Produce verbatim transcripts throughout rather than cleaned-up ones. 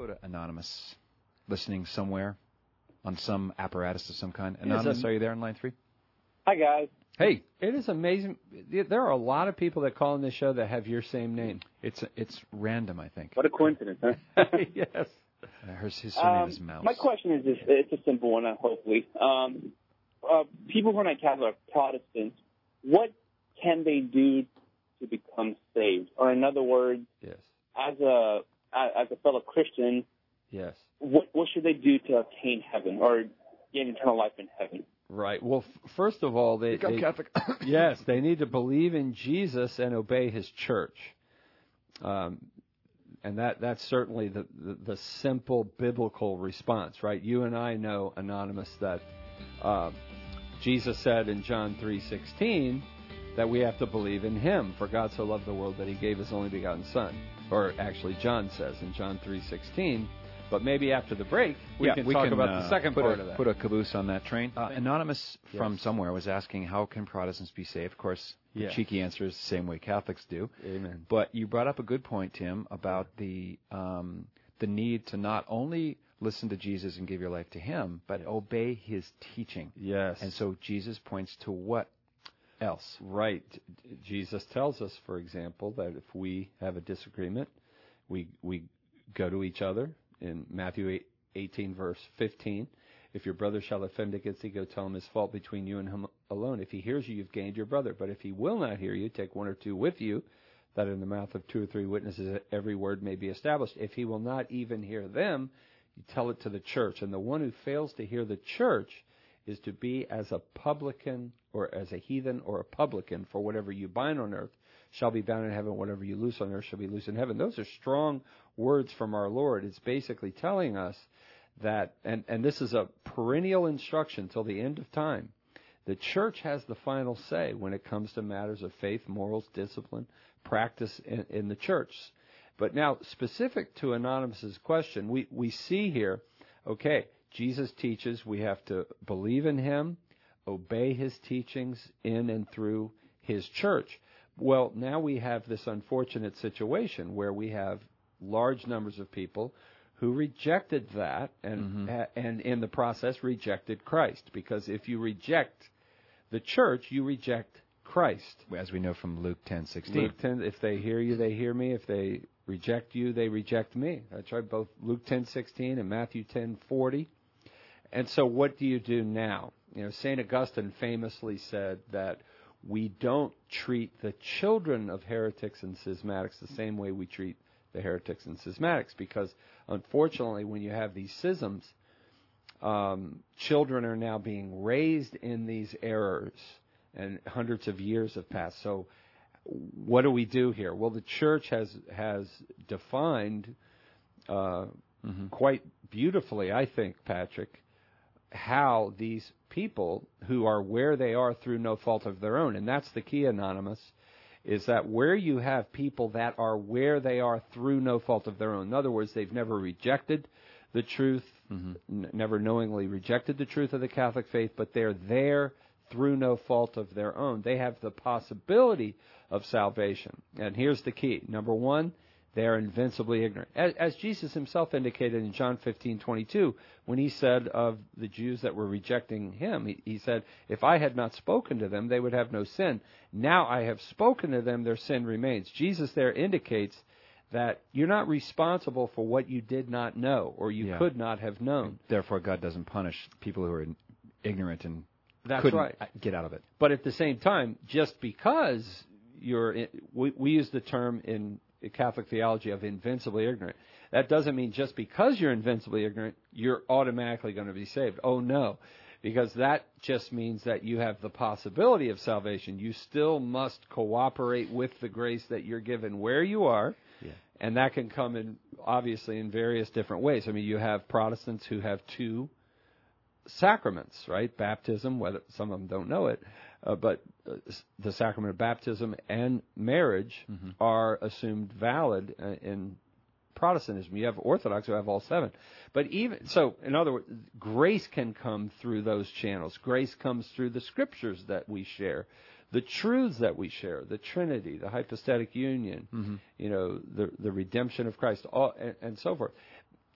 go to Anonymous, listening somewhere on some apparatus of some kind. Anonymous, a, are you there on line three? Hi, guys. Hey, it is amazing. There are a lot of people that call in this show that have your same name. It's it's random, I think. What a coincidence, huh? Yes. Uh, his, his surname um, is Mouse. My question is just, it's a simple one, uh, hopefully. Um, uh, people who are not Catholic, Protestants, what can they do to become saved? Or in other words, yes. as a as a fellow Christian, yes. what what should they do to obtain heaven or gain eternal life in heaven? Right. Well, f- first of all, they, Become they Catholic. yes, they need to believe in Jesus and obey His church. Um, and that that's certainly the, the, the simple biblical response, right? You and I know, Anonymous, that uh, Jesus said in John three sixteen that we have to believe in Him. For God so loved the world that He gave His only begotten Son. Or actually, John says in John three sixteen. But maybe after the break, we yeah, can we talk can, about uh, the second put part a, of that. Put a caboose on that train. Uh, Anonymous yes. from somewhere was asking, how can Protestants be saved? Of course, yeah. the cheeky answer is the same way Catholics do. Amen. But you brought up a good point, Tim, about the um, the need to not only listen to Jesus and give your life to Him, but obey His teaching. Yes. And so Jesus points to what else? Right. Jesus tells us, for example, that if we have a disagreement, we we go to each other. In Matthew eighteen, verse fifteen, if your brother shall offend against thee, go tell him his fault between you and him alone. If he hears you, you've gained your brother. But if he will not hear you, take one or two with you, that in the mouth of two or three witnesses every word may be established. If he will not even hear them, you tell it to the church. And the one who fails to hear the church is to be as a publican or as a heathen or a publican, for whatever you bind on earth shall be bound in heaven, whatever you loose on earth shall be loose in heaven. Those are strong words from our Lord. It's basically telling us that, and, and this is a perennial instruction till the end of time, the church has the final say when it comes to matters of faith, morals, discipline, practice in, in the church. But now, specific to Anonymous's question, we, we see here, okay, Jesus teaches we have to believe in Him, obey His teachings in and through His church. Well, now we have this unfortunate situation where we have large numbers of people who rejected that and Mm-hmm. ha- and in the process rejected Christ. Because if you reject the church, you reject Christ. As we know from Luke ten sixteen. Luke ten, if they hear you, they hear me. If they reject you, they reject me. That's right, both Luke ten sixteen and Matthew ten forty. And so what do you do now? You know, Saint Augustine famously said that we don't treat the children of heretics and schismatics the same way we treat the heretics and schismatics, because unfortunately when you have these schisms, um, children are now being raised in these errors, and hundreds of years have passed. So what do we do here? Well, the church has has defined uh, mm-hmm. quite beautifully, I think, Patrick, how these people who are where they are through no fault of their own, and that's the key, Anonymous, is that where you have people that are where they are through no fault of their own, in other words, they've never rejected the truth, mm-hmm. n- never knowingly rejected the truth of the Catholic faith, but they're there through no fault of their own. They have the possibility of salvation. And here's the key. Number one, they are invincibly ignorant. As, as Jesus Himself indicated in John fifteen twenty-two, when He said of the Jews that were rejecting Him, He, he said, if I had not spoken to them, they would have no sin. Now I have spoken to them, their sin remains. Jesus there indicates that you're not responsible for what you did not know or you yeah. could not have known. Therefore, God doesn't punish people who are ignorant and That's couldn't right. get out of it. But at the same time, just because you're, in, we, we use the term in Catholic theology of invincibly ignorant. That doesn't mean just because you're invincibly ignorant, you're automatically going to be saved. Oh, no. Because that just means that you have the possibility of salvation. You still must cooperate with the grace that you're given where you are. Yeah. And that can come in, obviously, in various different ways. I mean, you have Protestants who have two sacraments, right? Baptism, whether some of them don't know it, uh, but uh, the sacrament of baptism and marriage mm-hmm. are assumed valid uh, in Protestantism. You have Orthodox who have all seven. But even so, in other words, grace can come through those channels. Grace comes through the scriptures that we share, the truths that we share, the Trinity, the hypostatic union, mm-hmm. you know, the the redemption of Christ, all, and, and so forth.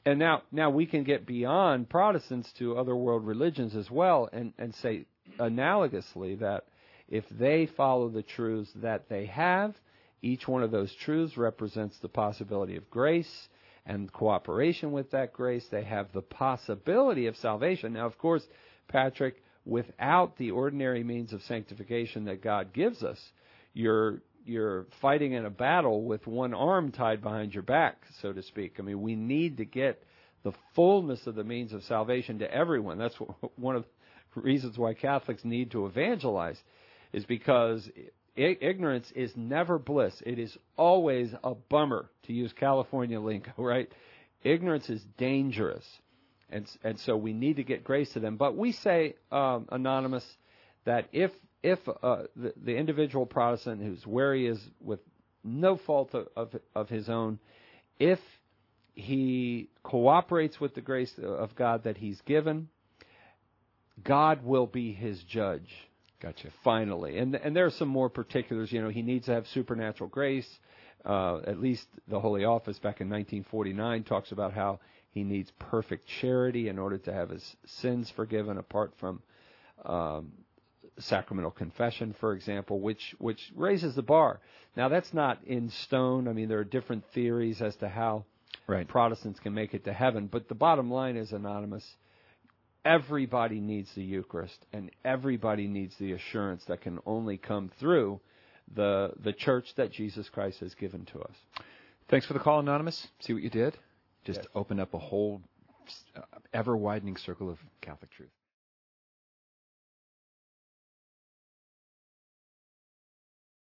And now, now we can get beyond Protestants to other world religions as well, and, and say analogously that if they follow the truths that they have, each one of those truths represents the possibility of grace and cooperation with that grace. They have the possibility of salvation. Now, of course, Patrick, without the ordinary means of sanctification that God gives us, you're you're fighting in a battle with one arm tied behind your back, so to speak. I mean, we need to get the fullness of the means of salvation to everyone. That's one of the reasons why Catholics need to evangelize, is because ignorance is never bliss. It is always a bummer, to use California lingo, right? Ignorance is dangerous. And, and so we need to get grace to them. But we say, um, Anonymous, that if if uh, the, the individual Protestant who's where he is with no fault of, of, of his own, if he cooperates with the grace of God that he's given, God will be his judge. Gotcha. Finally. And and there are some more particulars. You know, he needs to have supernatural grace. Uh, at least the Holy Office back in nineteen forty-nine talks about how he needs perfect charity in order to have his sins forgiven, apart from um, sacramental confession, for example, which which raises the bar. Now, that's not in stone. I mean, there are different theories as to how right. Protestants can make it to heaven. But the bottom line is, Anonymous, everybody needs the Eucharist, and everybody needs the assurance that can only come through the the church that Jesus Christ has given to us. Thanks for the call, Anonymous. See what you did? Just Yes. open up a whole uh, ever-widening circle of Catholic truth.